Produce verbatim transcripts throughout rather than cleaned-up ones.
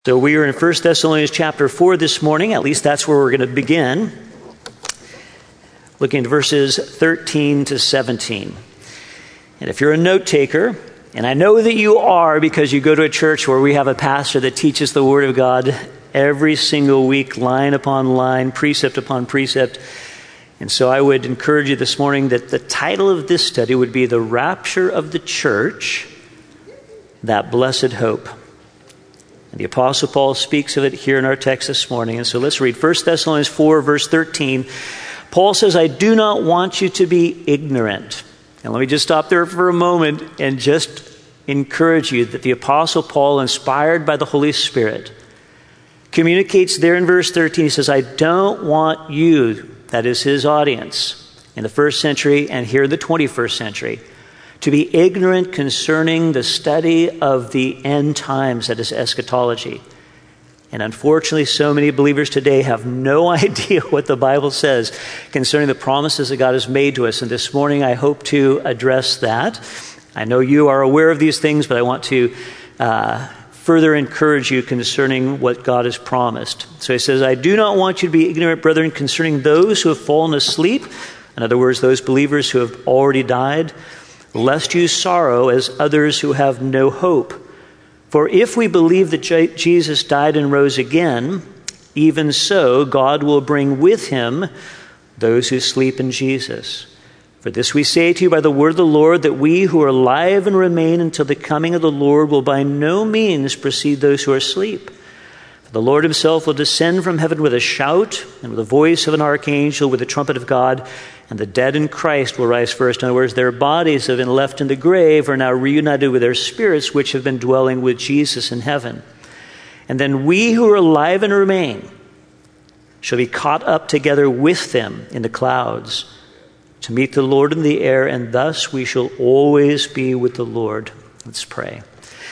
So we are in First Thessalonians chapter four this morning. At least that's where we're going to begin. Looking at verses thirteen to seventeen. And if you're a note taker, and I know that you are because you go to a church where we have a pastor that teaches the Word of God every single week, line upon line, precept upon precept. And so I would encourage you this morning that the title of this study would be The Rapture of the Church, That Blessed Hope. And the Apostle Paul speaks of it here in our text this morning. And so let's read First Thessalonians four, verse thirteen. Paul says, I do not want you to be ignorant. And let me just stop there for a moment and just encourage you that the Apostle Paul, inspired by the Holy Spirit, communicates there in verse thirteen. He says, I don't want you, that is his audience, in the first century and here in the twenty-first century, to be ignorant concerning the study of the end times, that is eschatology. And unfortunately, so many believers today have no idea what the Bible says concerning the promises that God has made to us. And this morning, I hope to address that. I know you are aware of these things, but I want to uh, further encourage you concerning what God has promised. So he says, I do not want you to be ignorant, brethren, concerning those who have fallen asleep. In other words, those believers who have already died, lest you sorrow as others who have no hope. For if we believe that J- Jesus died and rose again, even so God will bring with him those who sleep in Jesus. For this we say to you by the word of the Lord, that we who are alive and remain until the coming of the Lord will by no means precede those who are asleep. For the Lord himself will descend from heaven with a shout, and with the voice of an archangel, with the trumpet of God, and the dead in Christ will rise first. In other words, their bodies have been left in the grave are now reunited with their spirits, which have been dwelling with Jesus in heaven. And then we who are alive and remain shall be caught up together with them in the clouds to meet the Lord in the air, and thus we shall always be with the Lord. Let's pray.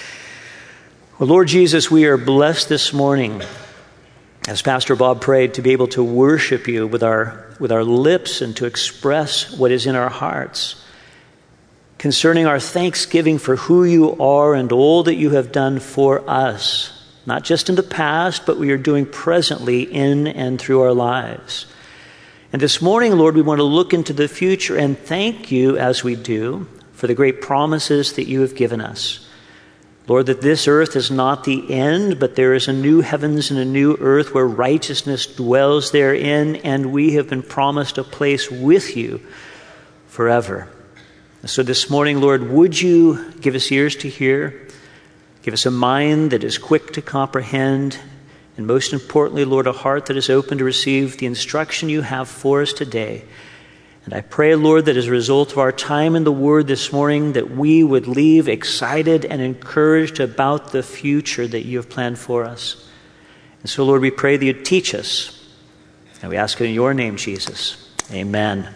Well, Lord Jesus, we are blessed this morning, as Pastor Bob prayed, to be able to worship you with our with our lips and to express what is in our hearts concerning our thanksgiving for who you are and all that you have done for us, not just in the past, but we are doing presently in and through our lives. And this morning, Lord, we want to look into the future and thank you as we do for the great promises that you have given us. Lord, that this earth is not the end, but there is a new heavens and a new earth where righteousness dwells therein, and we have been promised a place with you forever. So this morning, Lord, would you give us ears to hear, give us a mind that is quick to comprehend, and most importantly, Lord, a heart that is open to receive the instruction you have for us today. And I pray, Lord, that as a result of our time in the Word this morning, that we would leave excited and encouraged about the future that you have planned for us. And so, Lord, we pray that you'd teach us. And we ask it in your name, Jesus. Amen.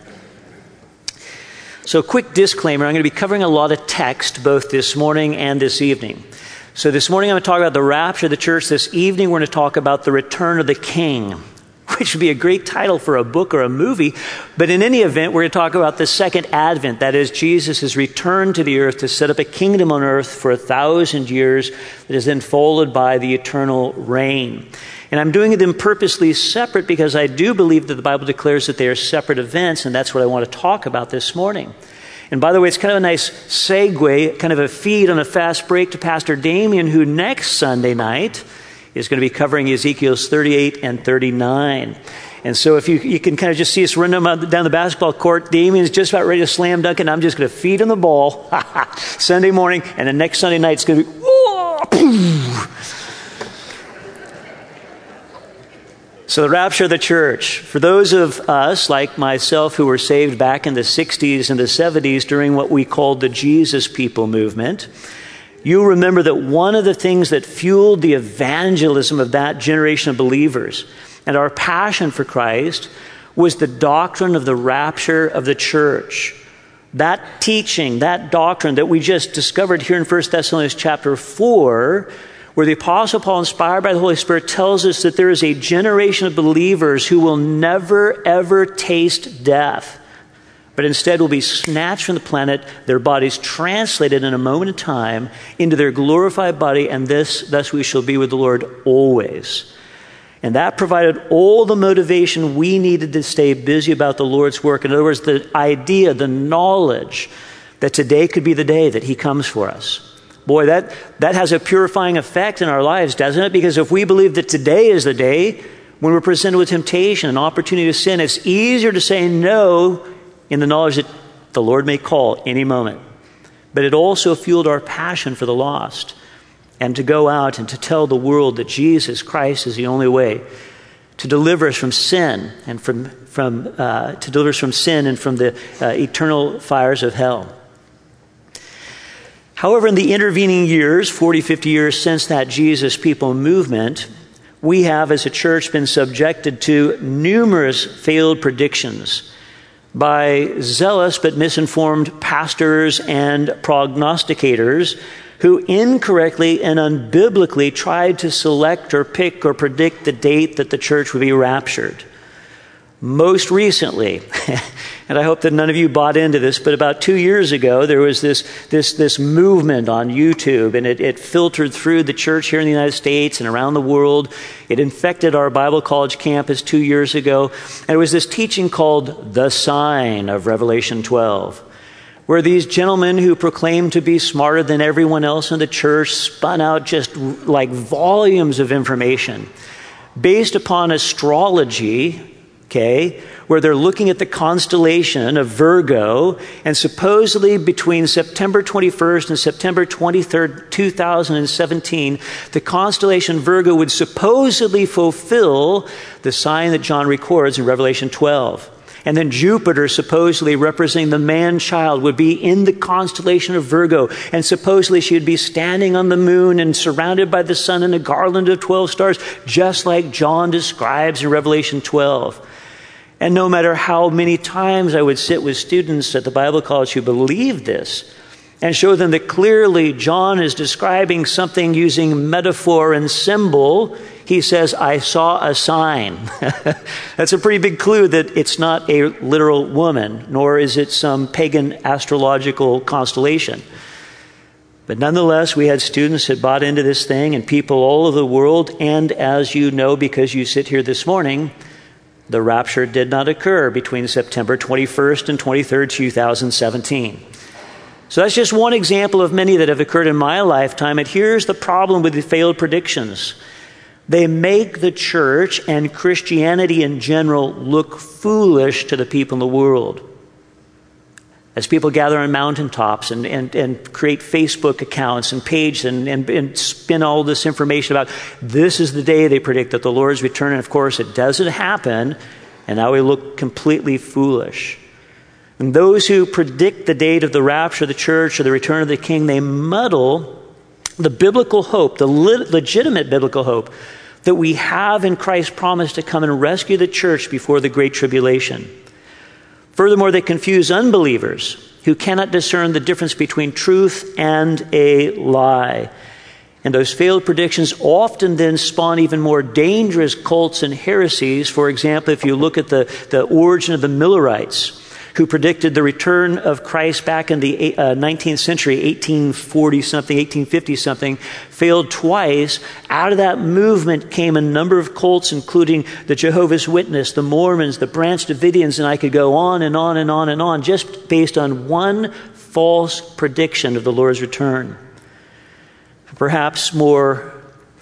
So, quick disclaimer, I'm going to be covering a lot of text both this morning and this evening. So this morning I'm going to talk about the rapture of the church. This evening we're going to talk about the return of the King, which would be a great title for a book or a movie. But in any event, we're going to talk about the second advent. That is, Jesus' return to the earth to set up a kingdom on earth for a thousand years that is then followed by the eternal reign. And I'm doing them purposely separate because I do believe that the Bible declares that they are separate events, and that's what I want to talk about this morning. And by the way, it's kind of a nice segue, kind of a feed on a fast break to Pastor Damien, who next Sunday night is going to be covering Ezekiel's thirty-eight and thirty-nine. And so if you, you can kind of just see us run down the basketball court, Damien's just about ready to slam dunk, and I'm just going to feed him the ball Sunday morning, and then next Sunday night it's going to be, whoa, So the rapture of the church. For those of us, like myself, who were saved back in the sixties and the seventies during what we called the Jesus People movement, you remember that one of the things that fueled the evangelism of that generation of believers and our passion for Christ was the doctrine of the rapture of the church. That teaching, that doctrine that we just discovered here in First Thessalonians chapter four, where the Apostle Paul, inspired by the Holy Spirit, tells us that there is a generation of believers who will never, ever taste death. but instead will be snatched from the planet, their bodies translated in a moment of time into their glorified body, and this, thus we shall be with the Lord always. And that provided all the motivation we needed to stay busy about the Lord's work. In other words, the idea, the knowledge that today could be the day that he comes for us. Boy, that, that has a purifying effect in our lives, doesn't it? Because if we believe that today is the day when we're presented with temptation, an opportunity to sin, it's easier to say no in the knowledge that the Lord may call any moment. But it also fueled our passion for the lost and to go out and to tell the world that Jesus Christ is the only way to deliver us from sin and from, from uh, to deliver us from sin and from the uh, eternal fires of hell. However, in the intervening years, forty, fifty years since that Jesus People movement, we have as a church been subjected to numerous failed predictions by zealous but misinformed pastors and prognosticators who incorrectly and unbiblically tried to select or pick or predict the date that the church would be raptured. Most recently, and I hope that none of you bought into this, but about two years ago, there was this this this movement on YouTube, and it, it filtered through the church here in the United States and around the world. It infected our Bible college campus two years ago. And it was this teaching called The Sign of Revelation twelve, where these gentlemen who proclaimed to be smarter than everyone else in the church spun out just like volumes of information based upon astrology, okay, where they're looking at the constellation of Virgo, and supposedly between September twenty-first and September twenty-third, two thousand seventeen, the constellation Virgo would supposedly fulfill the sign that John records in Revelation twelve. And then Jupiter, supposedly representing the man-child, would be in the constellation of Virgo. And supposedly she would be standing on the moon and surrounded by the sun in a garland of twelve stars, just like John describes in Revelation twelve. And no matter how many times I would sit with students at the Bible college who believed this and show them that clearly John is describing something using metaphor and symbol, he says, I saw a sign. That's a pretty big clue that it's not a literal woman, nor is it some pagan astrological constellation. But nonetheless, we had students that bought into this thing, and people all over the world. And as you know, because you sit here this morning, the rapture did not occur between September twenty-first and twenty-third, two thousand seventeen. So that's just one example of many that have occurred in my lifetime. And here's the problem with the failed predictions. They make the church and Christianity in general look foolish to the people in the world. As people gather on mountaintops and, and, and create Facebook accounts and pages and, and, and spin all this information about this is the day they predict that the Lord's return. And of course, it doesn't happen. And now we look completely foolish. And those who predict the date of the rapture of the church or the return of the king, they muddle the biblical hope, the le- legitimate biblical hope that we have in Christ's promise to come and rescue the church before the great tribulation. Furthermore, they confuse unbelievers who cannot discern the difference between truth and a lie. And those failed predictions often then spawn even more dangerous cults and heresies. For example, if you look at the, the origin of the Millerites, who predicted the return of Christ back in the uh, nineteenth century, eighteen forty something, eighteen fifty something, failed twice. Out of that movement came a number of cults, including the Jehovah's Witness, the Mormons, the Branch Davidians, and I could go on and on and on and on, just based on one false prediction of the Lord's return. Perhaps more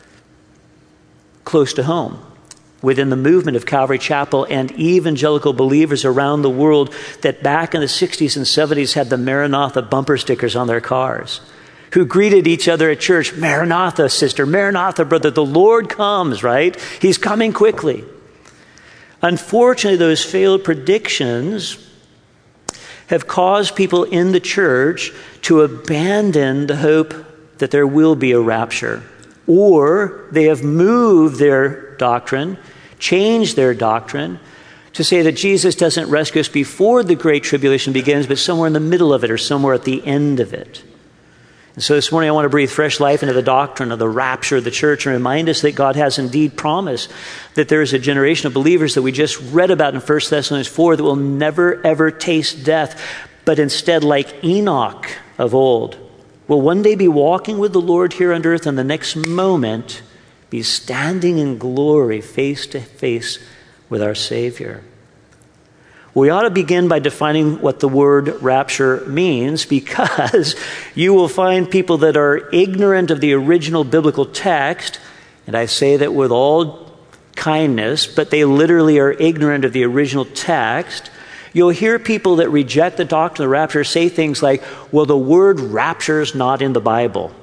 close to home, within the movement of Calvary Chapel and evangelical believers around the world that back in the sixties and seventies had the Maranatha bumper stickers on their cars, who greeted each other at church, Maranatha, sister, Maranatha, brother, the Lord comes, right? He's coming quickly. Unfortunately, those failed predictions have caused people in the church to abandon the hope that there will be a rapture, or they have moved their doctrine, changed their doctrine to say that Jesus doesn't rescue us before the Great Tribulation begins, but somewhere in the middle of it or somewhere at the end of it. And so this morning I want to breathe fresh life into the doctrine of the rapture of the church and remind us that God has indeed promised that there is a generation of believers that we just read about in First Thessalonians four that will never ever taste death, but instead, like Enoch of old, will one day be walking with the Lord here on earth, and the next moment be standing in glory face to face with our Savior. We ought to begin by defining what the word rapture means, because you will find people that are ignorant of the original biblical text, and I say that with all kindness, but they literally are ignorant of the original text. You'll hear people that reject the doctrine of the rapture say things like, well, the word rapture is not in the Bible.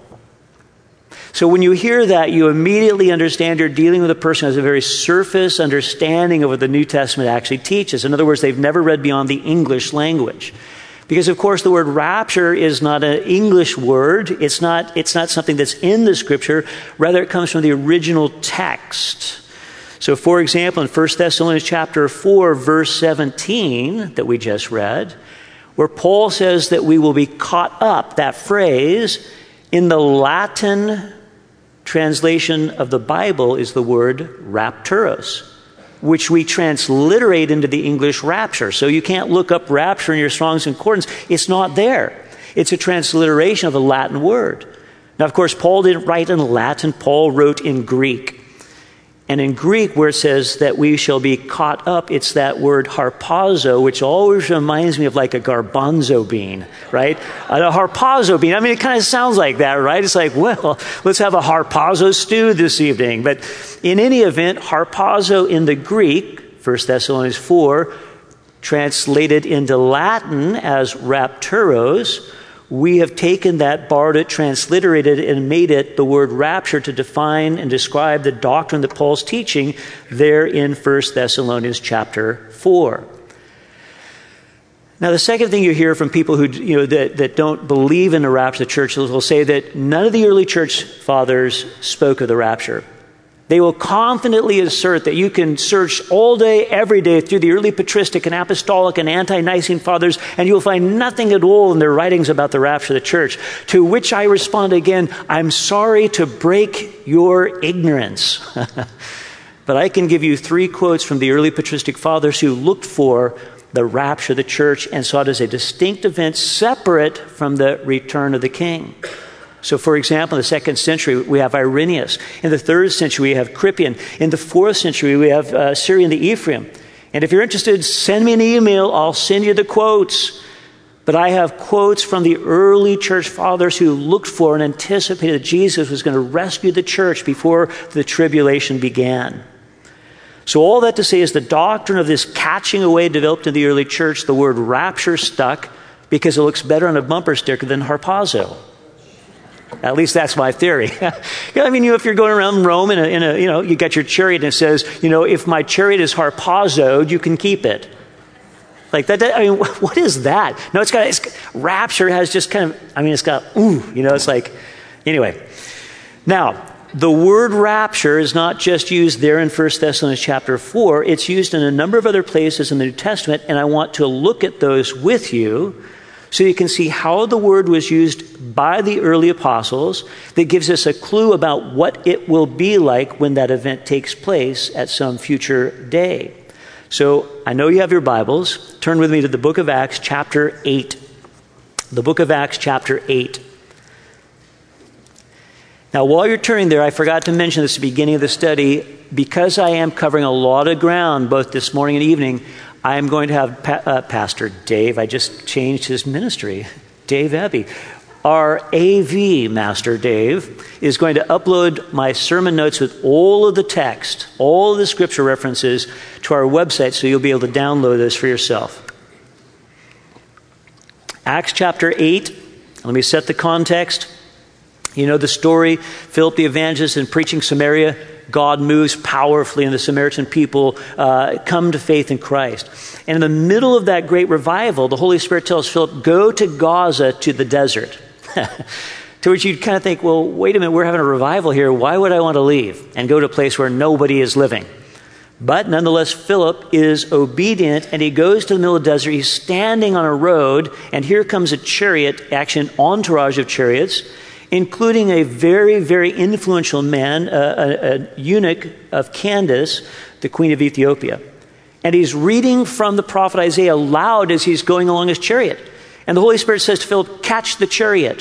So when you hear that, you immediately understand you're dealing with a person who has a very surface understanding of what the New Testament actually teaches. In other words, they've never read beyond the English language. Because, of course, the word rapture is not an English word. It's not, it's not something that's in the Scripture. Rather, it comes from the original text. So, for example, in First Thessalonians chapter four, verse seventeen, that we just read, where Paul says that we will be caught up, that phrase, in the Latin translation of the Bible is the word rapturos, which we transliterate into the English rapture. So you can't look up rapture in your Strong's Concordance. It's not there. It's a transliteration of a Latin word. Now, of course, Paul didn't write in Latin. Paul wrote in Greek. And in Greek, where it says that we shall be caught up, it's that word harpazo, which always reminds me of like a garbanzo bean, right? A harpazo bean. I mean, it kind of sounds like that, right? It's like, well, let's have a harpazo stew this evening. But in any event, harpazo in the Greek, First Thessalonians four, translated into Latin as rapturos, we have taken that, borrowed it, transliterated it, and made it the word rapture to define and describe the doctrine that Paul's teaching there in First Thessalonians chapter four. Now, the second thing you hear from people who, you know, that, that don't believe in the rapture of the church will say that none of the early church fathers spoke of the rapture. They will confidently assert that you can search all day, every day through the early patristic and apostolic and ante-Nicene fathers, and you'll find nothing at all in their writings about the rapture of the church. To which I respond again, I'm sorry to break your ignorance. But I can give you three quotes from the early patristic fathers who looked for the rapture of the church and saw it as a distinct event separate from the return of the king. So, for example, in the second century, we have Irenaeus. In the third century, we have Cripian. In the fourth century, we have uh, Syrian the Ephraim. And if you're interested, send me an email. I'll send you the quotes. But I have quotes from the early church fathers who looked for and anticipated that Jesus was going to rescue the church before the tribulation began. So all that to say is the doctrine of this catching away developed in the early church. The word rapture stuck because it looks better on a bumper sticker than harpazo. At least that's my theory. I mean, you know, if you're going around Rome in a, in a, you know, you got your chariot and it says, you know, if my chariot is harpazoed, you can keep it. Like that, that I mean, what is that? No, it's got, it's, rapture has just kind of, I mean, it's got, ooh, you know, it's like, anyway. Now, the word rapture is not just used there in First Thessalonians chapter four. It's used in a number of other places in the New Testament, and I want to look at those with you so you can see how the word was used by the early apostles that gives us a clue about what it will be like when that event takes place at some future day. So I know you have your Bibles. Turn with me to the book of Acts chapter eight. The book of Acts chapter eight. Now, while you're turning there, I forgot to mention this at the beginning of the study. Because I am covering a lot of ground both this morning and evening, I am going to have pa- uh, Pastor Dave, I just changed his ministry, Dave Abbey. Our A V Master Dave is going to upload my sermon notes with all of the text, all of the scripture references to our website so you'll be able to download this for yourself. Acts chapter eight, let me set the context. You know the story, Philip the evangelist in preaching Samaria, God moves powerfully and the Samaritan people uh, come to faith in Christ. And in the middle of that great revival, the Holy Spirit tells Philip, go to Gaza, to the desert. To which you'd kind of think, well, wait a minute, we're having a revival here. Why would I want to leave and go to a place where nobody is living? But nonetheless, Philip is obedient, and he goes to the middle of the desert. He's standing on a road, and here comes a chariot, actually an entourage of chariots, including a very, very influential man, a, a, a eunuch of Candace, the queen of Ethiopia. And he's reading from the prophet Isaiah loud as he's going along his chariot. And the Holy Spirit says to Philip, catch the chariot.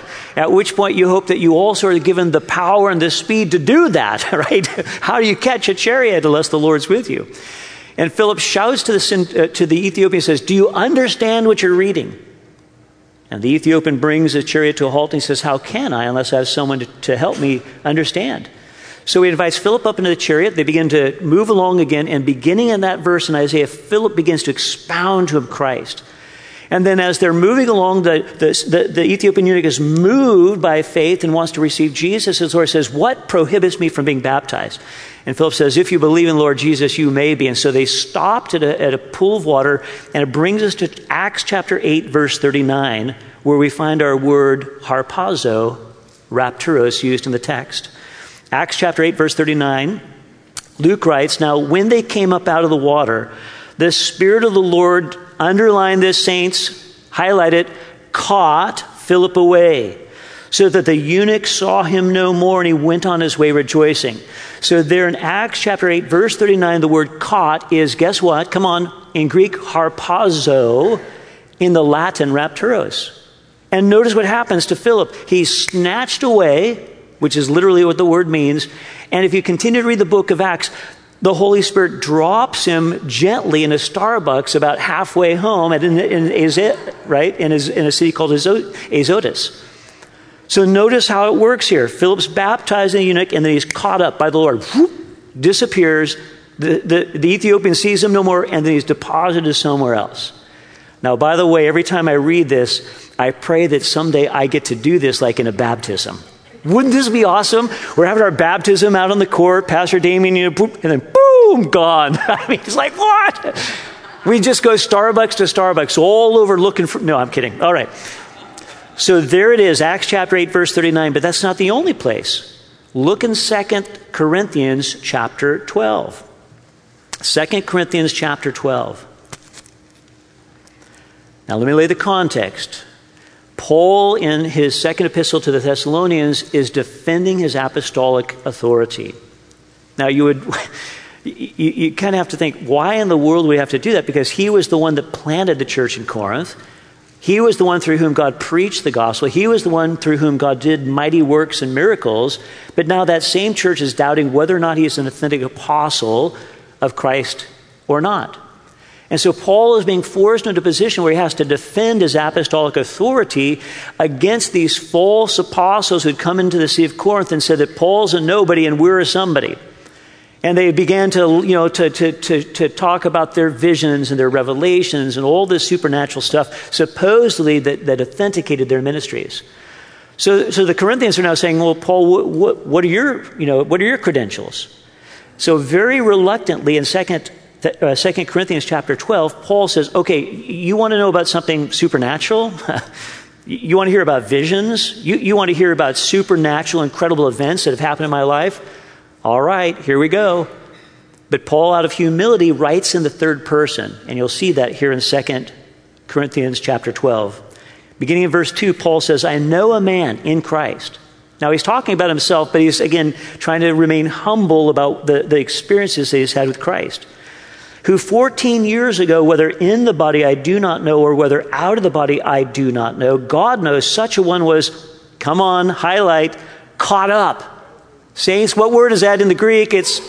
At which point you hope that you also are given the power and the speed to do that, right? How do you catch a chariot unless the Lord's with you? And Philip shouts to the, uh, to the Ethiopian and says, do you understand what you're reading? And the Ethiopian brings the chariot to a halt and he says, how can I unless I have someone to, to help me understand? So he invites Philip up into the chariot. They begin to move along again. And beginning in that verse in Isaiah, Philip begins to expound to him Christ. And then as they're moving along, the, the, the, the Ethiopian eunuch is moved by faith and wants to receive Jesus. And the Lord says, what prohibits me from being baptized? And Philip says, if you believe in the Lord Jesus, you may be. And so they stopped at a, at a pool of water. And it brings us to Acts chapter eight, verse thirty-nine, where we find our word harpazo, rapturos, used in the text. Acts chapter eight, verse thirty-nine, Luke writes, now when they came up out of the water, the Spirit of the Lord, underline this, saints, highlight it, caught Philip away, so that the eunuch saw him no more, and he went on his way rejoicing. So there in Acts chapter eight, verse thirty-nine, the word caught is, guess what? Come on, in Greek, harpazo, in the Latin, rapturos. And notice what happens to Philip. He's snatched away, which is literally what the word means. And if you continue to read the book of Acts, the Holy Spirit drops him gently in a Starbucks about halfway home, at in, in, in, right, in, his, in a city called Azotus. So notice how it works here. Philip's baptizing the eunuch, and then he's caught up by the Lord. Whoop, disappears. The, the, the Ethiopian sees him no more, and then he's deposited somewhere else. Now, by the way, every time I read this, I pray that someday I get to do this like in a baptism. Wouldn't this be awesome? We're having our baptism out on the court, Pastor Damien, you know, boop, and then boom, gone. I mean, it's like, what? We just go Starbucks to Starbucks all over looking for, no, I'm kidding. All right. So there it is, Acts chapter eight, verse thirty-nine, but that's not the only place. Look in Second Corinthians chapter twelve. Second Corinthians chapter twelve. Now let me lay the context. Paul, in his second epistle to the Thessalonians, is defending his apostolic authority. Now, you would, you, you kind of have to think, why in the world would we have to do that? Because he was the one that planted the church in Corinth. He was the one through whom God preached the gospel. He was the one through whom God did mighty works and miracles. But now that same church is doubting whether or not he is an authentic apostle of Christ or not. And so Paul is being forced into a position where he has to defend his apostolic authority against these false apostles who'd come into the city of Corinth and said that Paul's a nobody and we're a somebody. And they began to, you know, to, to, to, to talk about their visions and their revelations and all this supernatural stuff, supposedly that, that authenticated their ministries. So, so the Corinthians are now saying, well, Paul, what, what, what are your, you know, what are your credentials? So very reluctantly in second Uh, Second Corinthians chapter twelve, Paul says, okay, you want to know about something supernatural? You want to hear about visions? You, you want to hear about supernatural, incredible events that have happened in my life? All right, here we go. But Paul, out of humility, writes in the third person. And you'll see that here in Second Corinthians chapter twelve. Beginning in verse two, Paul says, I know a man in Christ. Now, he's talking about himself, but he's, again, trying to remain humble about the, the experiences that he's had with Christ. Who fourteen years ago, whether in the body I do not know, or whether out of the body I do not know, God knows such a one was, come on, highlight, caught up. Saints, what word is that in the Greek? It's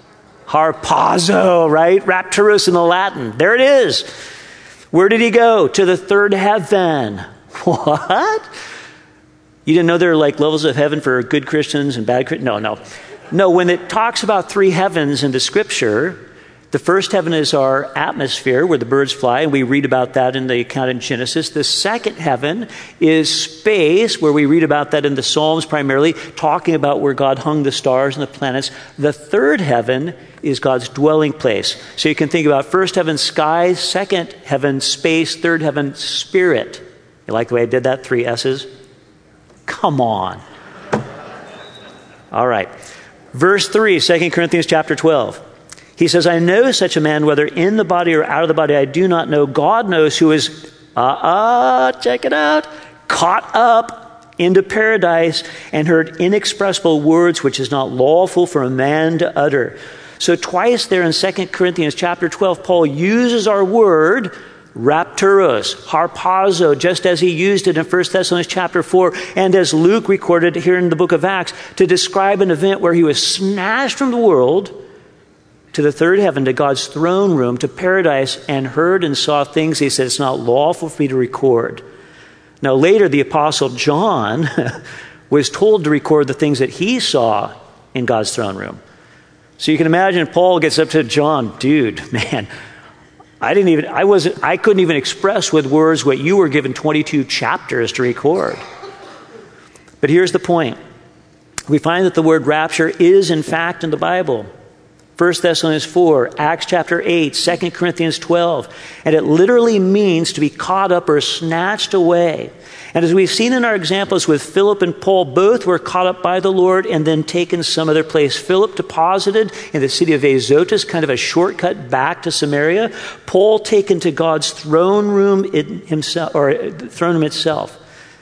harpazo, right? Rapturus in the Latin. There it is. Where did he go? To the third heaven. What? You didn't know there are like levels of heaven for good Christians and bad Christians? No, no. No, when it talks about three heavens in the scripture, the first heaven is our atmosphere where the birds fly, and we read about that in the account in Genesis. The second heaven is space, where we read about that in the Psalms primarily, talking about where God hung the stars and the planets. The third heaven is God's dwelling place. So you can think about first heaven, sky, second heaven, space, third heaven, spirit. You like the way I did that? Three S's? Come on. All right. Verse three, Second Corinthians chapter twelve. He says, I know such a man, whether in the body or out of the body, I do not know. God knows, who is, uh-uh, check it out, caught up into paradise and heard inexpressible words which is not lawful for a man to utter. So twice there in Second Corinthians chapter twelve, Paul uses our word, rapturos, harpazo, just as he used it in First Thessalonians chapter four, and as Luke recorded here in the book of Acts, to describe an event where he was snatched from the world to the third heaven, to God's throne room, to paradise, and heard and saw things he said it's not lawful for me to record. Now later, the Apostle John was told to record the things that he saw in God's throne room. So you can imagine Paul gets up to John, dude, man, I didn't even, I wasn't, I couldn't even express with words what you were given twenty-two chapters to record. But here's the point. We find that the word rapture is in fact in the Bible. First Thessalonians four, Acts chapter eight, Second Corinthians twelve. And it literally means to be caught up or snatched away. And as we've seen in our examples with Philip and Paul, both were caught up by the Lord and then taken some other place. Philip deposited in the city of Azotus, kind of a shortcut back to Samaria. Paul taken to God's throne room in himself, or throne room itself.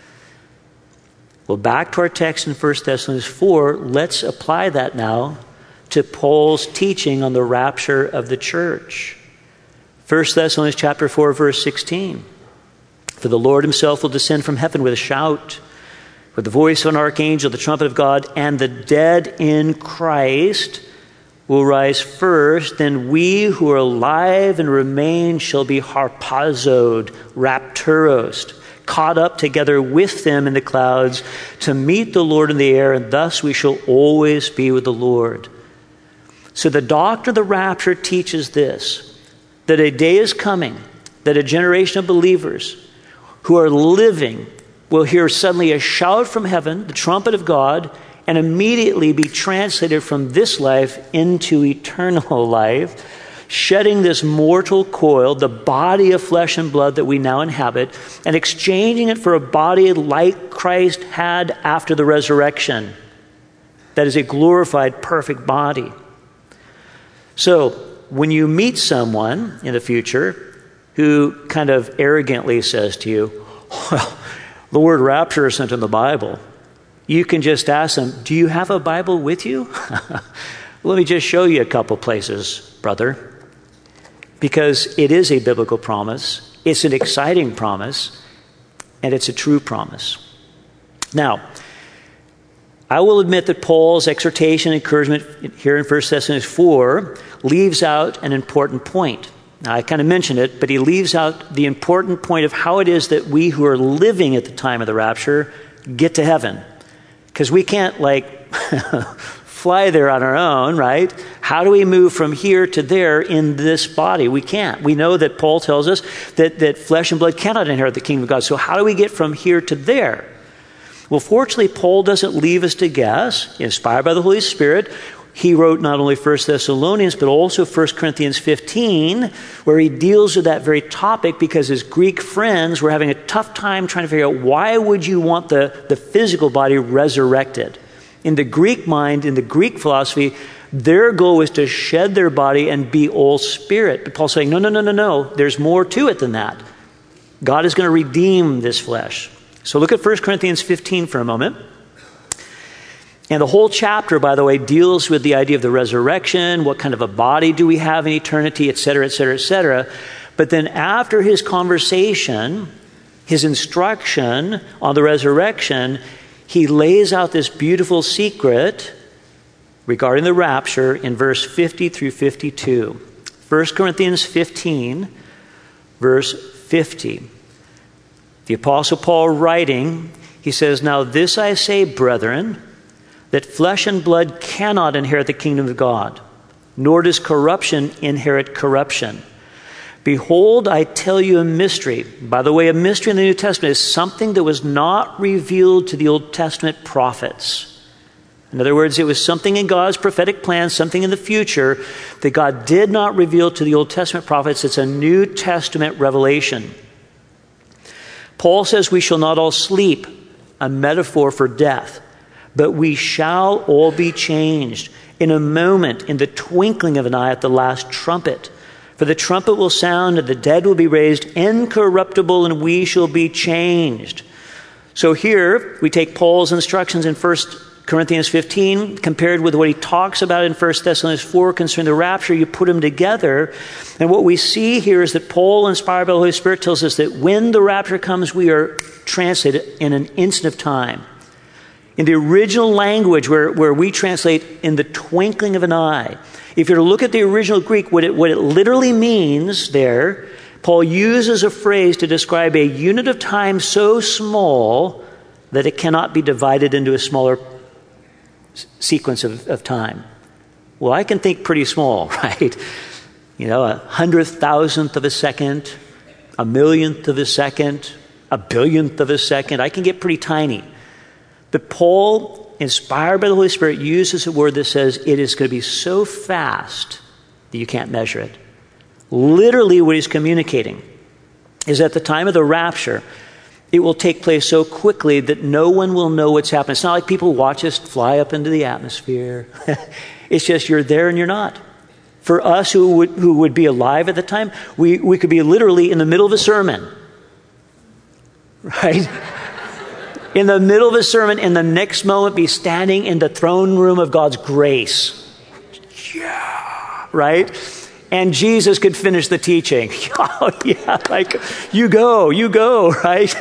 Well, back to our text in First Thessalonians four, let's apply that now to Paul's teaching on the rapture of the church. First Thessalonians chapter four, verse sixteen. For the Lord himself will descend from heaven with a shout, with the voice of an archangel, the trumpet of God, and the dead in Christ will rise first. Then we who are alive and remain shall be harpazoed, rapturos, caught up together with them in the clouds to meet the Lord in the air, and thus we shall always be with the Lord. So the doctrine of the rapture teaches this, that a day is coming, that a generation of believers who are living will hear suddenly a shout from heaven, the trumpet of God, and immediately be translated from this life into eternal life, shedding this mortal coil, the body of flesh and blood that we now inhabit, and exchanging it for a body like Christ had after the resurrection. That is a glorified, perfect body. So, when you meet someone in the future who kind of arrogantly says to you, well, the word rapture isn't in the Bible, you can just ask them, do you have a Bible with you? Let me just show you a couple places, brother. Because it is a biblical promise, it's an exciting promise, and it's a true promise. Now, I will admit that Paul's exhortation and encouragement here in First Thessalonians four leaves out an important point. Now, I kind of mentioned it, but he leaves out the important point of how it is that we who are living at the time of the rapture get to heaven. Because we can't, like, fly there on our own, right? How do we move from here to there in this body? We can't. We know that Paul tells us that, that flesh and blood cannot inherit the kingdom of God. So how do we get from here to there? Well, fortunately, Paul doesn't leave us to guess. Inspired by the Holy Spirit, he wrote not only First Thessalonians, but also First Corinthians fifteen, where he deals with that very topic because his Greek friends were having a tough time trying to figure out why would you want the, the physical body resurrected. In the Greek mind, in the Greek philosophy, their goal was to shed their body and be all spirit. But Paul's saying, no, no, no, no, no. There's more to it than that. God is going to redeem this flesh. So look at First Corinthians fifteen for a moment. And the whole chapter, by the way, deals with the idea of the resurrection, what kind of a body do we have in eternity, et cetera, et cetera, et cetera. But then after his conversation, his instruction on the resurrection, he lays out this beautiful secret regarding the rapture in verse fifty through fifty-two. First Corinthians fifteen, verse fifty. The Apostle Paul writing, he says, now this I say, brethren, that flesh and blood cannot inherit the kingdom of God, nor does corruption inherit corruption. Behold, I tell you a mystery. By the way, a mystery in the New Testament is something that was not revealed to the Old Testament prophets. In other words, it was something in God's prophetic plan, something in the future that God did not reveal to the Old Testament prophets. It's a New Testament revelation. Paul says we shall not all sleep, a metaphor for death, but we shall all be changed. in a moment, in the twinkling of an eye at the last trumpet. For the trumpet will sound, and the dead will be raised incorruptible, and we shall be changed. So here we take Paul's instructions in First Corinthians fifteen, compared with what he talks about in First Thessalonians four concerning the rapture. You put them together, and what we see here is that Paul, inspired by the Holy Spirit, tells us that when the rapture comes, we are translated in an instant of time. In the original language, where, where we translate in the twinkling of an eye, if you were to look at the original Greek, what it, what it literally means there, Paul uses a phrase to describe a unit of time so small that it cannot be divided into a smaller s- sequence of, of time. Well, I can think pretty small, right? You know, a hundredth thousandth of a second, a millionth of a second, a billionth of a second. I can get pretty tiny. But Paul, inspired by the Holy Spirit, uses a word that says it is going to be so fast that you can't measure it. Literally what he's communicating is at the time of the rapture, it will take place so quickly that no one will know what's happening. It's not like people watch us fly up into the atmosphere. It's just you're there and you're not. For us who would, who would be alive at the time, we, we could be literally in the middle of a sermon. Right? In the middle of a sermon, and the next moment be standing in the throne room of God's grace. Yeah. Right? And Jesus could finish the teaching. Oh, yeah, like, you go, you go, right?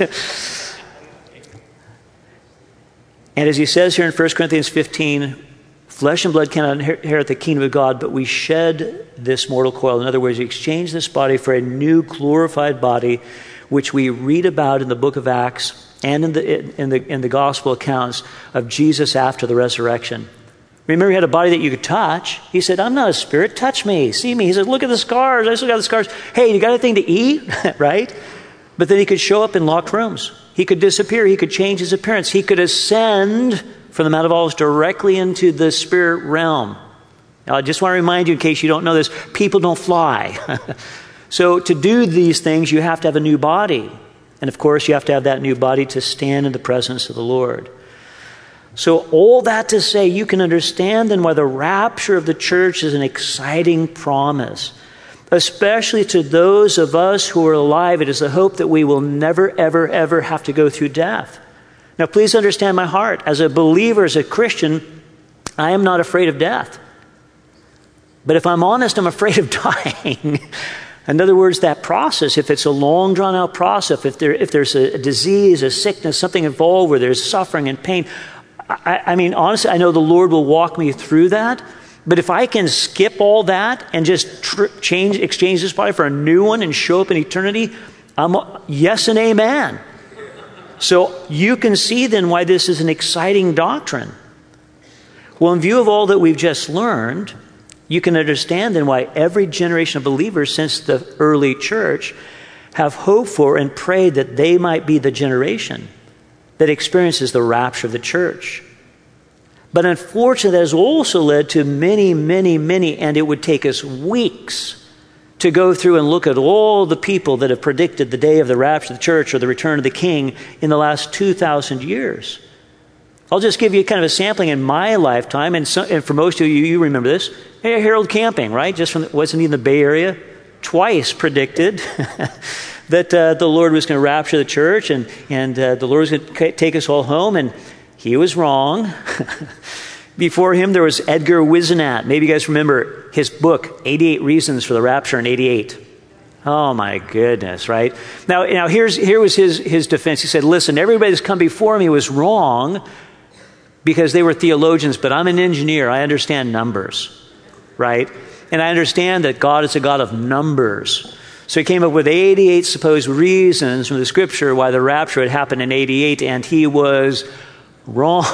And as he says here in First Corinthians fifteen, flesh and blood cannot inherit the kingdom of God, but we shed this mortal coil. In other words, we exchange this body for a new glorified body, which we read about in the book of Acts and in the, in the, in the gospel accounts of Jesus after the resurrection. Remember, he had a body that you could touch. He said, I'm not a spirit. Touch me. See me. He said, look at the scars. I still got the scars. Hey, you got anything to eat? Right? But then he could show up in locked rooms. He could disappear. He could change his appearance. He could ascend from the Mount of Olives directly into the spirit realm. Now, I just want to remind you, in case you don't know this, people don't fly. So to do these things, you have to have a new body. And of course, you have to have that new body to stand in the presence of the Lord. So all that to say, you can understand then why the rapture of the church is an exciting promise. Especially to those of us who are alive, it is the hope that we will never, ever, ever have to go through death. Now, please understand my heart. As a believer, as a Christian, I am not afraid of death. But if I'm honest, I'm afraid of dying. In other words, that process, if it's a long, drawn-out process, if, there, if there's a, a disease, a sickness, something involved where there's suffering and pain, I, I mean, honestly, I know the Lord will walk me through that. But if I can skip all that and just tr- change, exchange this body for a new one and show up in eternity, I'm a, yes and amen. So you can see then why this is an exciting doctrine. Well, in view of all that we've just learned, you can understand then why every generation of believers since the early church have hoped for and prayed that they might be the generation that experiences the rapture of the church. But unfortunately, that has also led to many, many, many, and it would take us weeks to go through and look at all the people that have predicted the day of the rapture of the church or the return of the king in the last two thousand years. I'll just give you kind of a sampling in my lifetime, and, so, and for most of you, you remember this. Hey, Harold Camping, right? Just from, wasn't he in the Bay Area? Twice predicted that uh, the Lord was going to rapture the church, and, and uh, the Lord was going to take us all home, and he was wrong. Before him, there was Edgar Whisenant. Maybe you guys remember his book, eighty-eight Reasons for the Rapture in eighty-eight. Oh my goodness, right? Now, now here's here was his, his defense. He said, listen, everybody that's come before me was wrong because they were theologians, but I'm an engineer. I understand numbers, right? And I understand that God is a God of numbers. So he came up with eighty-eight supposed reasons from the scripture why the rapture had happened in eighty-eight, and he was wrong.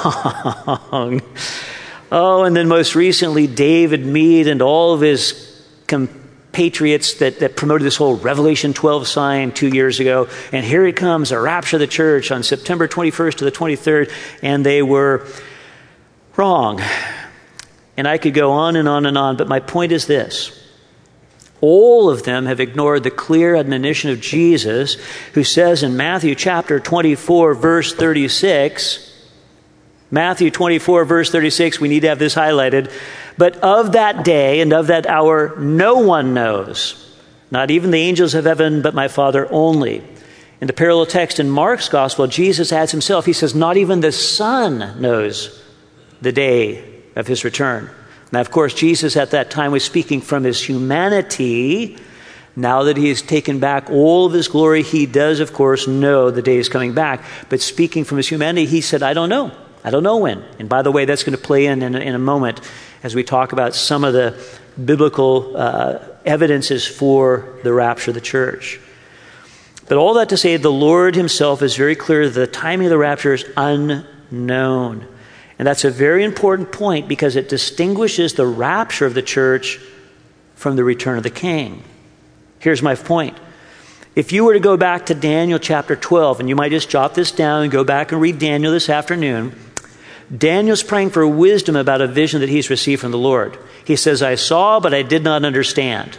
Oh, and then most recently, David Meade and all of his compatriots that, that promoted this whole Revelation twelve sign two years ago. And here it comes, a rapture of the church on September twenty-first to the twenty-third. And they were wrong. And I could go on and on and on. But my point is this. All of them have ignored the clear admonition of Jesus, who says in Matthew chapter twenty-four, verse thirty-six, Matthew twenty-four, verse thirty-six, we need to have this highlighted. But of that day and of that hour, no one knows, not even the angels of heaven, but my Father only. In the parallel text in Mark's gospel, Jesus adds himself. He says, not even the Son knows the day of his return. Now, of course, Jesus at that time was speaking from his humanity. Now that he has taken back all of his glory, he does, of course, know the day is coming back. But speaking from his humanity, he said, I don't know. I don't know when. And by the way, that's going to play in in, in a moment as we talk about some of the biblical uh, evidences for the rapture of the church. But all that to say, the Lord himself is very clear that the timing of the rapture is unknown. And that's a very important point because it distinguishes the rapture of the church from the return of the king. Here's my point. If you were to go back to Daniel chapter twelve, and you might just jot this down and go back and read Daniel this afternoon, Daniel's praying for wisdom about a vision that he's received from the Lord. He says, I saw, but I did not understand.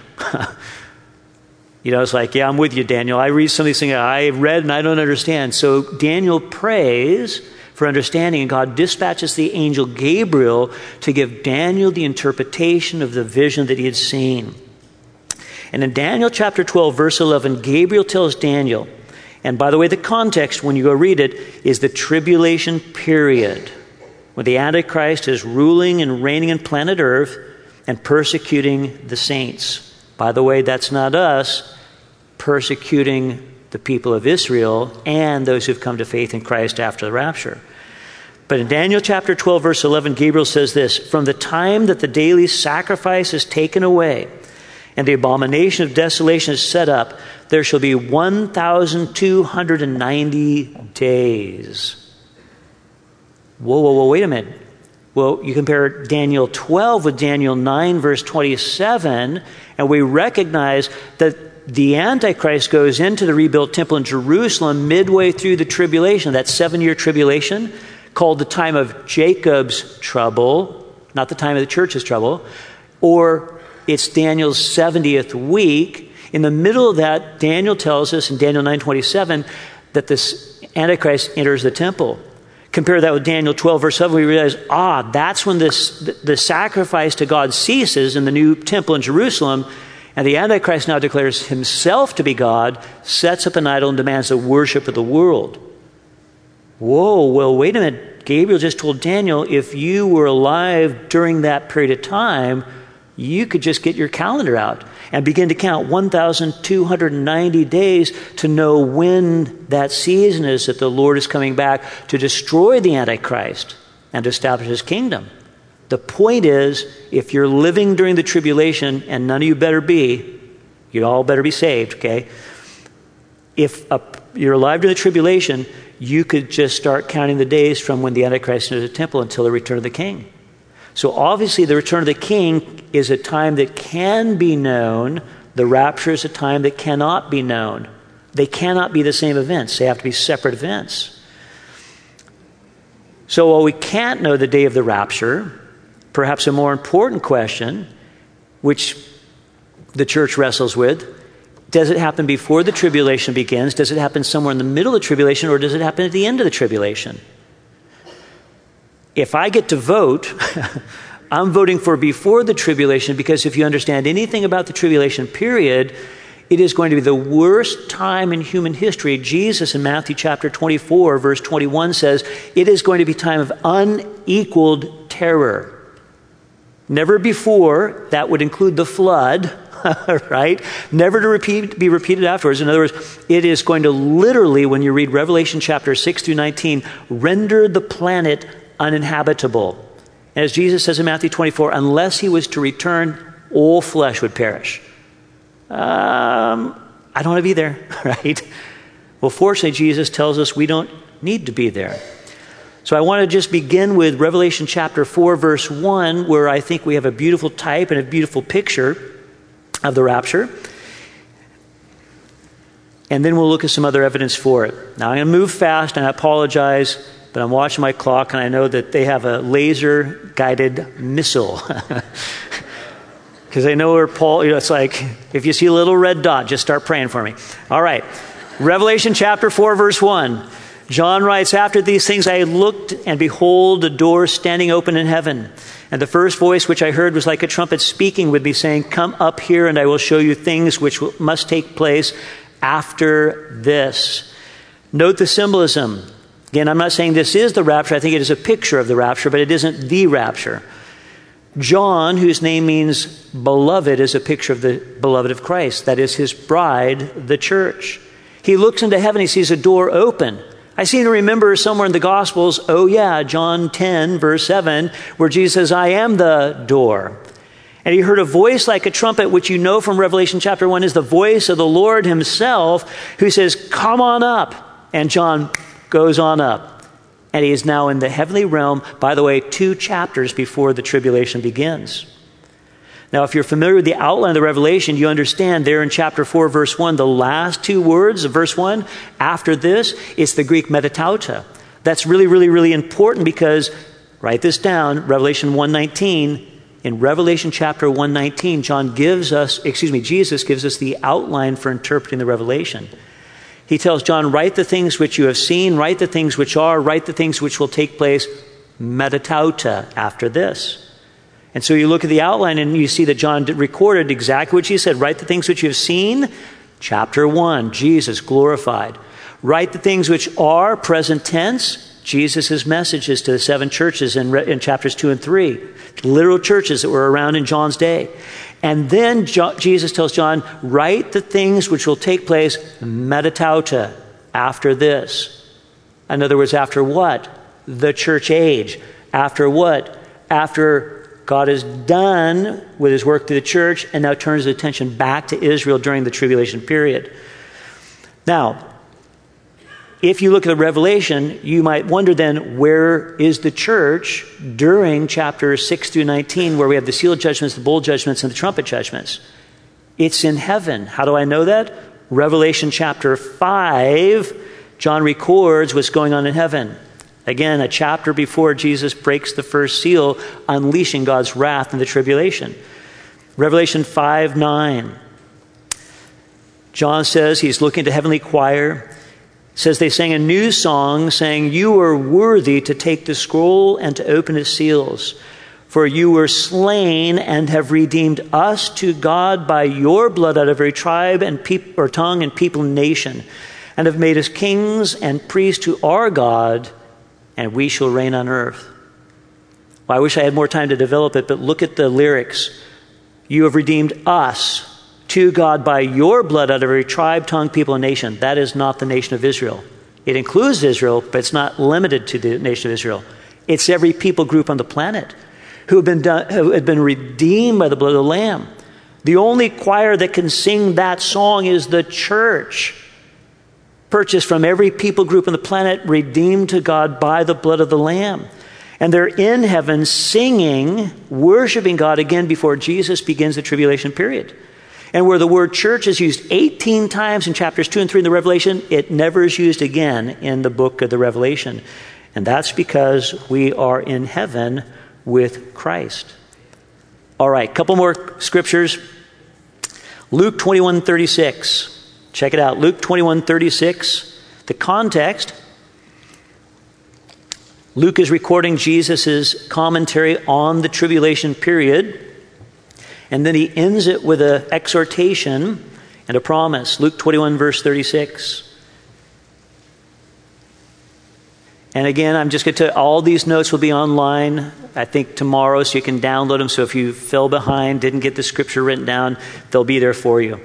You know, it's like, yeah, I'm with you, Daniel. I read some of these things I read and I don't understand. So Daniel prays for understanding, and God dispatches the angel Gabriel to give Daniel the interpretation of the vision that he had seen. And in Daniel chapter twelve, verse eleven, Gabriel tells Daniel, and by the way, the context when you go read it is the tribulation period, when the Antichrist is ruling and reigning in planet Earth and persecuting the saints. By the way, that's not us persecuting the people of Israel and those who've come to faith in Christ after the rapture. But in Daniel chapter twelve, verse eleven, Gabriel says this, from the time that the daily sacrifice is taken away and the abomination of desolation is set up, there shall be one thousand two hundred ninety days. Whoa, whoa, whoa, wait a minute. Well, you compare Daniel twelve with Daniel nine, verse twenty-seven, and we recognize that the Antichrist goes into the rebuilt temple in Jerusalem midway through the tribulation, that seven-year tribulation, called the time of Jacob's trouble, not the time of the church's trouble, or it's Daniel's seventieth week. In the middle of that, Daniel tells us in Daniel nine twenty-seven that this Antichrist enters the temple. Compare that with Daniel twelve, verse seven, we realize, ah, that's when this, the, the sacrifice to God ceases in the new temple in Jerusalem, and the Antichrist now declares himself to be God, sets up an idol, and demands the worship of the world. Whoa, well, wait a minute. Gabriel just told Daniel, if you were alive during that period of time, you could just get your calendar out and begin to count one thousand two hundred ninety days to know when that season is that the Lord is coming back to destroy the Antichrist and to establish his kingdom. The point is, if you're living during the tribulation, and none of you better be, you all better be saved, okay? If a, you're alive during the tribulation, you could just start counting the days from when the Antichrist enters the temple until the return of the king. So obviously the return of the king is a time that can be known. The rapture is a time that cannot be known. They cannot be the same events. They have to be separate events. So while we can't know the day of the rapture, perhaps a more important question, which the church wrestles with, does it happen before the tribulation begins? Does it happen somewhere in the middle of the tribulation? Or does it happen at the end of the tribulation? If I get to vote, I'm voting for before the tribulation, because if you understand anything about the tribulation period, it is going to be the worst time in human history. Jesus in Matthew chapter twenty-four, verse twenty-one says, it is going to be a time of unequaled terror. Never before, that would include the flood, right? Never to repeat, be repeated afterwards. In other words, it is going to literally, when you read Revelation chapter six through nineteen, render the planet uninhabitable. And as Jesus says in Matthew twenty-four, unless he was to return, all flesh would perish. Um, I don't want to be there, right? Well, fortunately, Jesus tells us we don't need to be there. So I want to just begin with Revelation chapter four, verse one, where I think we have a beautiful type and a beautiful picture of the rapture. And then we'll look at some other evidence for it. Now, I'm going to move fast, and I apologize, but I'm watching my clock, and I know that they have a laser-guided missile. Because I know where Paul, you know, it's like, if you see a little red dot, just start praying for me. All right. Revelation chapter four, verse one. John writes, after these things I looked, and behold, a door standing open in heaven. And the first voice which I heard was like a trumpet speaking with me, saying, come up here, and I will show you things which must take place after this. Note the symbolism. Again, I'm not saying this is the rapture. I think it is a picture of the rapture, but it isn't the rapture. John, whose name means beloved, is a picture of the beloved of Christ. That is his bride, the church. He looks into heaven. He sees a door open. I seem to remember somewhere in the Gospels, oh yeah, John ten, verse seven, where Jesus says, I am the door. And he heard a voice like a trumpet, which you know from Revelation chapter one is the voice of the Lord himself, who says, come on up. And John goes on up. And he is now in the heavenly realm, by the way, two chapters before the tribulation begins. Now, if you're familiar with the outline of the Revelation, you understand there in chapter four, verse one, the last two words of verse one, after this, it's the Greek metatauta. That's really, really, really important because, write this down, Revelation one nineteen, in Revelation chapter one nineteen, John gives us, excuse me, Jesus gives us the outline for interpreting the Revelation. He tells John, write the things which you have seen, write the things which are, write the things which will take place, metatauta, after this. And so you look at the outline and you see that John recorded exactly what he said. Write the things which you have seen, chapter one, Jesus glorified. Write the things which are, present tense, Jesus' messages to the seven churches in, in chapters two and three, literal churches that were around in John's day. And then Jo- Jesus tells John, write the things which will take place, metatauta, after this. In other words, after what? The church age. After what? After God is done with his work through the church and now turns his attention back to Israel during the tribulation period. Now, if you look at the Revelation, you might wonder then, where is the church during chapters six through nineteen, where we have the seal judgments, the bowl judgments, and the trumpet judgments? It's in heaven. How do I know that? Revelation chapter five, John records what's going on in heaven. Again, a chapter before Jesus breaks the first seal, unleashing God's wrath in the tribulation. Revelation five nine. John says he's looking to heavenly choir. Says they sang a new song, saying, you are worthy to take the scroll and to open its seals. For you were slain and have redeemed us to God by your blood out of every tribe and peop- or tongue and people and nation, and have made us kings and priests to our God, and we shall reign on earth. Well, I wish I had more time to develop it, but look at the lyrics. You have redeemed us to God by your blood out of every tribe, tongue, people, and nation. That is not the nation of Israel. It includes Israel, but it's not limited to the nation of Israel. It's every people group on the planet who have been done, who have been redeemed by the blood of the Lamb. The only choir that can sing that song is the church, purchased from every people group on the planet, redeemed to God by the blood of the Lamb. And they're in heaven singing, worshiping God again before Jesus begins the tribulation period. And where the word church is used eighteen times in chapters two and three in the Revelation, it never is used again in the book of the Revelation. And that's because we are in heaven with Christ. All right, couple more scriptures. Luke twenty-one thirty-six. Check it out. Luke twenty-one thirty-six. The context. Luke is recording Jesus' commentary on the tribulation period. And then he ends it with an exhortation and a promise. Luke twenty-one, verse thirty-six. And again, I'm just going to, all these notes will be online, I think tomorrow, so you can download them. So if you fell behind, didn't get the scripture written down, they'll be there for you.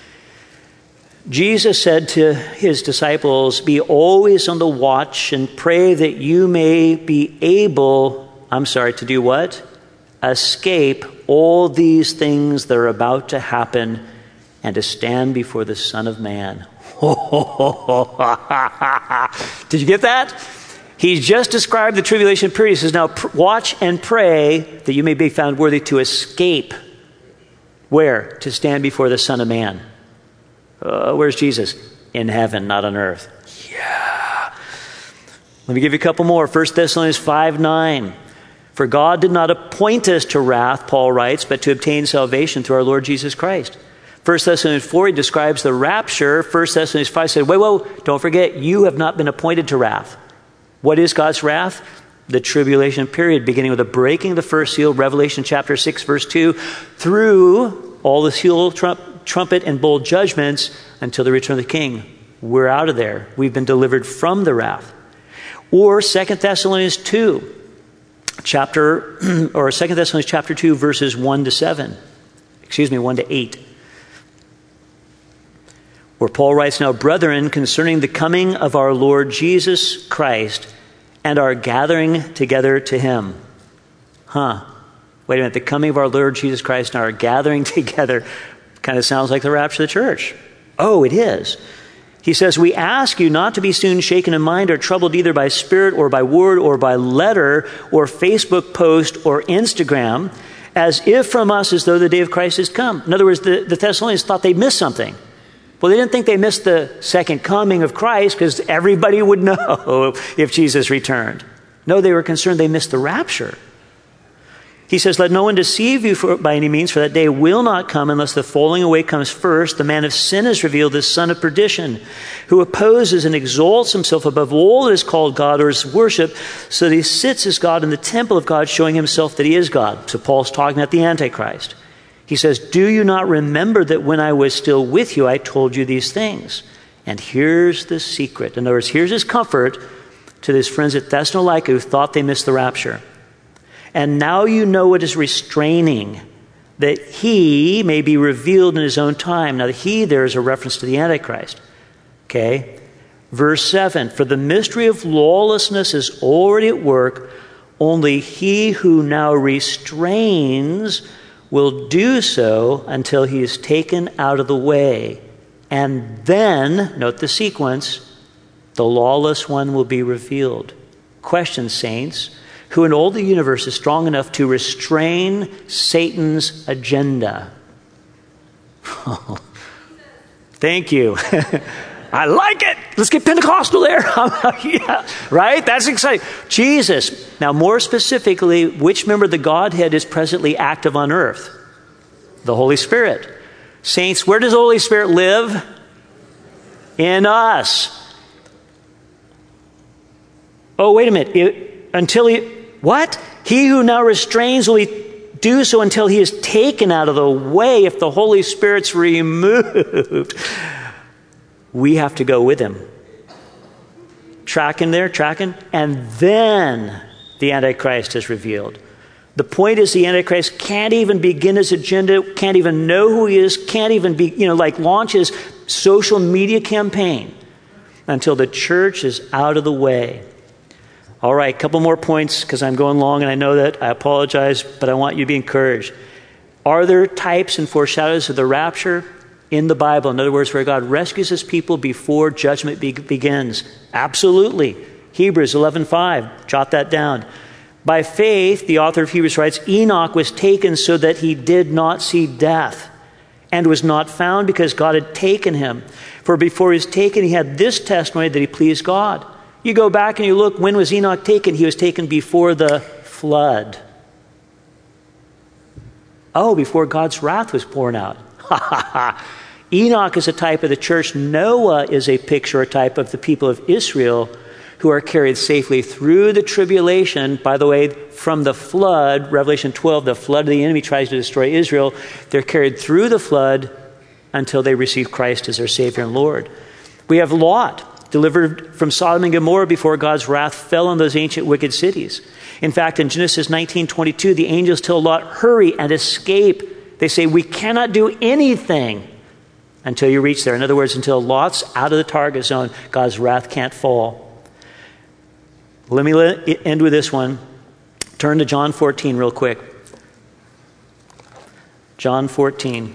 Jesus said to his disciples, be always on the watch and pray that you may be able, I'm sorry, to do what? Escape all these things that are about to happen and to stand before the Son of Man. Did you get that? He's just described the tribulation period. He says, now pr- watch and pray that you may be found worthy to escape. Where? To stand before the Son of Man. Uh, where's Jesus? In heaven, not on earth. Yeah. Let me give you a couple more. First Thessalonians five nine. For God did not appoint us to wrath, Paul writes, but to obtain salvation through our Lord Jesus Christ. First Thessalonians four, he describes the rapture. First Thessalonians five said, wait, whoa, don't forget, you have not been appointed to wrath. What is God's wrath? The tribulation period, beginning with the breaking of the first seal, Revelation chapter six, verse two, through all the seal, trump, trumpet, and bowl judgments until the return of the King. We're out of there. We've been delivered from the wrath. Or Second Thessalonians two, chapter, or Second Thessalonians chapter two, verses one to seven. Excuse me, one to eight. Where Paul writes, now, brethren, concerning the coming of our Lord Jesus Christ and our gathering together to him. Huh. Wait a minute. The coming of our Lord Jesus Christ and our gathering together kind of sounds like the rapture of the church. Oh, it is. He says, we ask you not to be soon shaken in mind or troubled either by spirit or by word or by letter or Facebook post or Instagram, as if from us as though the day of Christ has come. In other words, the, the Thessalonians thought they missed something. Well, they didn't think they missed the second coming of Christ because everybody would know if Jesus returned. No, they were concerned they missed the rapture. He says, let no one deceive you for, by any means, for that day will not come unless the falling away comes first. The man of sin is revealed, the son of perdition, who opposes and exalts himself above all that is called God or is worshipped, so that he sits as God in the temple of God, showing himself that he is God. So Paul's talking about the Antichrist. He says, do you not remember that when I was still with you, I told you these things? And here's the secret. In other words, here's his comfort to his friends at Thessalonica who thought they missed the rapture. And now you know what is restraining, that he may be revealed in his own time. Now, the he there is a reference to the Antichrist. Okay? Verse seven, for the mystery of lawlessness is already at work. Only he who now restrains will do so until he is taken out of the way. And then, note the sequence, the lawless one will be revealed. Question, saints, who in all the universe is strong enough to restrain Satan's agenda? Thank you. I like it. Let's get Pentecostal there. Yeah, right? That's exciting. Jesus. Now, more specifically, which member of the Godhead is presently active on earth? The Holy Spirit. Saints, where does the Holy Spirit live? In us. Oh, wait a minute. It, until he, what? He who now restrains will he do so until he is taken out of the way. If the Holy Spirit's removed, we have to go with him. Tracking there, tracking. And then the Antichrist is revealed. The point is the Antichrist can't even begin his agenda, can't even know who he is, can't even be, you know, like launch his social media campaign until the church is out of the way. All right, a couple more points because I'm going long and I know that. I apologize, but I want you to be encouraged. Are there types and foreshadows of the rapture in the Bible? In other words, where God rescues his people before judgment be- begins? Absolutely. Hebrews eleven five, jot that down. By faith, the author of Hebrews writes, Enoch was taken so that he did not see death and was not found because God had taken him. For before he was taken, he had this testimony that he pleased God. You go back and you look, when was Enoch taken? He was taken before the flood. Oh, before God's wrath was poured out. Ha ha ha. Enoch is a type of the church. Noah is a picture, a type of the people of Israel who are carried safely through the tribulation. By the way, from the flood, Revelation twelve, the flood of the enemy tries to destroy Israel. They're carried through the flood until they receive Christ as their Savior and Lord. We have Lot, delivered from Sodom and Gomorrah before God's wrath fell on those ancient wicked cities. In fact, in Genesis nineteen twenty-two, the angels tell Lot, hurry and escape. They say, we cannot do anything until you reach there. In other words, until Lot's out of the target zone, God's wrath can't fall. Let me end with this one. Turn to John fourteen real quick. John fourteen.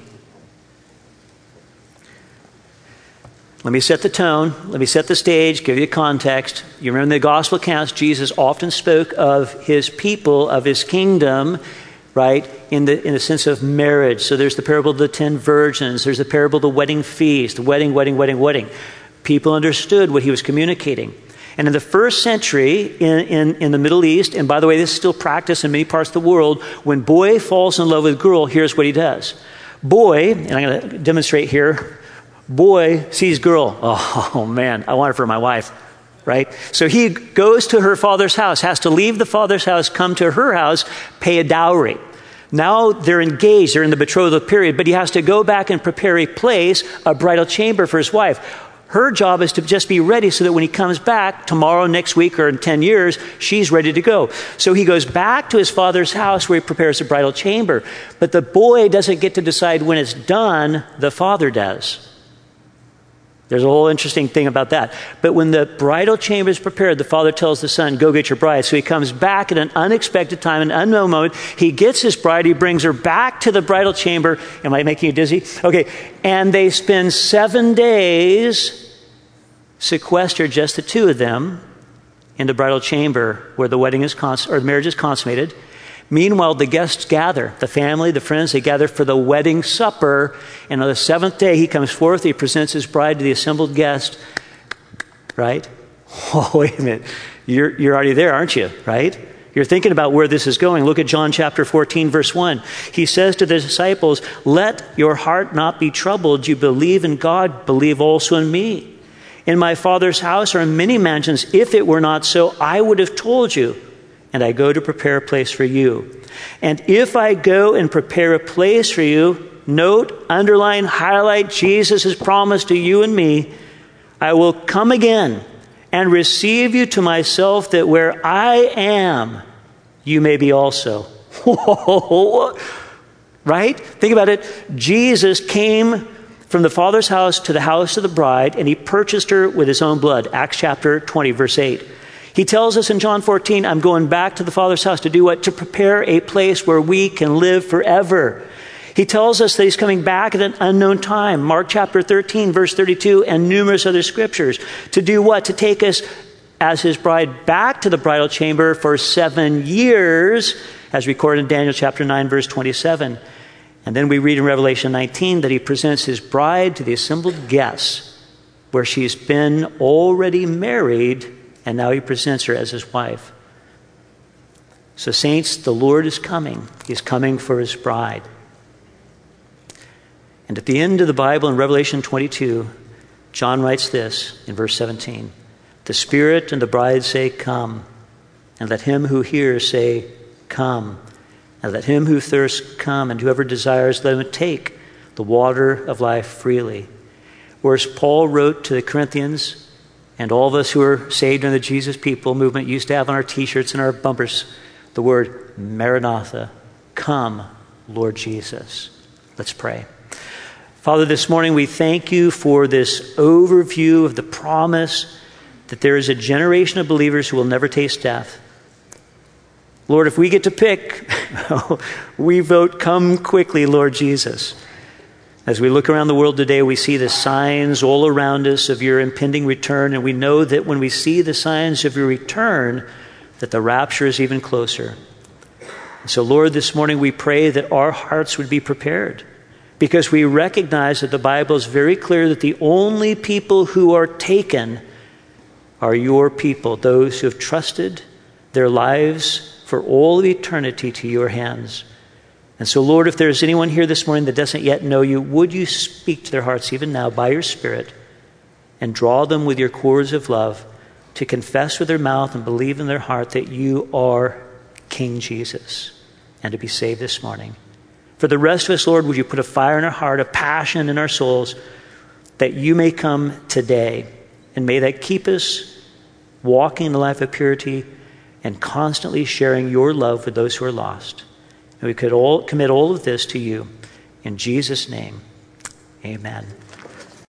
Let me set the tone. Let me set the stage, give you context. You remember in the gospel accounts, Jesus often spoke of his people, of his kingdom, right, in the in the sense of marriage. So there's the parable of the ten virgins. There's the parable of the wedding feast, the wedding, wedding, wedding, wedding. People understood what he was communicating. And in the first century in, in, in the Middle East, and by the way, this is still practiced in many parts of the world, when boy falls in love with girl, here's what he does. Boy, and I'm going to demonstrate here, boy sees girl. Oh, oh man, I want her for my wife, right? So he goes to her father's house, has to leave the father's house, come to her house, pay a dowry. Now they're engaged, they're in the betrothal period, but he has to go back and prepare a place, a bridal chamber for his wife. Her job is to just be ready so that when he comes back tomorrow, next week, or in ten years, she's ready to go. So he goes back to his father's house where he prepares the bridal chamber. But the boy doesn't get to decide when it's done, the father does. There's a whole interesting thing about that. But when the bridal chamber is prepared, the father tells the son, go get your bride. So he comes back at an unexpected time, an unknown moment. He gets his bride. He brings her back to the bridal chamber. Am I making you dizzy? Okay. And they spend seven days sequestered, just the two of them, in the bridal chamber where the wedding is cons- or the marriage is consummated. Meanwhile, the guests gather, the family, the friends, they gather for the wedding supper. And on the seventh day, he comes forth, he presents his bride to the assembled guest. Right? Oh, wait a minute. You're, you're already there, aren't you? Right? You're thinking about where this is going. Look at John chapter fourteen, verse one. He says to the disciples, let your heart not be troubled. You believe in God, believe also in me. In my Father's house are many mansions. If it were not so, I would have told you. And I go to prepare a place for you. And if I go and prepare a place for you, note, underline, highlight Jesus' promise to you and me, I will come again and receive you to myself, that where I am, you may be also. Right? Think about it. Jesus came from the Father's house to the house of the bride, and he purchased her with his own blood. Acts chapter twenty, verse eight. He tells us in John fourteen, I'm going back to the Father's house to do what? To prepare a place where we can live forever. He tells us that he's coming back at an unknown time. Mark chapter thirteen, verse thirty-two, and numerous other scriptures. To do what? To take us as his bride back to the bridal chamber for seven years, as recorded in Daniel chapter nine, verse twenty-seven. And then we read in Revelation nineteen that he presents his bride to the assembled guests, where she's been already married, and now he presents her as his wife. So saints, the Lord is coming. He's coming for his bride. And at the end of the Bible in Revelation twenty-two, John writes this in verse seventeen. The Spirit and the bride say, come. And let him who hears say, come. And let him who thirsts come, and whoever desires, let him take the water of life freely. Whereas Paul wrote to the Corinthians, and all of us who are saved in the Jesus People movement used to have on our t-shirts and our bumpers the word Maranatha, come, Lord Jesus. Let's pray. Father, this morning we thank you for this overview of the promise that there is a generation of believers who will never taste death. Lord, if we get to pick, we vote come quickly, Lord Jesus. As we look around the world today, we see the signs all around us of your impending return, and we know that when we see the signs of your return, that the rapture is even closer. So, Lord, this morning we pray that our hearts would be prepared, because we recognize that the Bible is very clear that the only people who are taken are your people, those who have trusted their lives for all of eternity to your hands. And so, Lord, if there's anyone here this morning that doesn't yet know you, would you speak to their hearts even now by your Spirit and draw them with your cords of love to confess with their mouth and believe in their heart that you are King Jesus, and to be saved this morning. For the rest of us, Lord, would you put a fire in our heart, a passion in our souls, that you may come today, and may that keep us walking in the life of purity and constantly sharing your love with those who are lost. And we could all commit all of this to you. In Jesus' name, amen.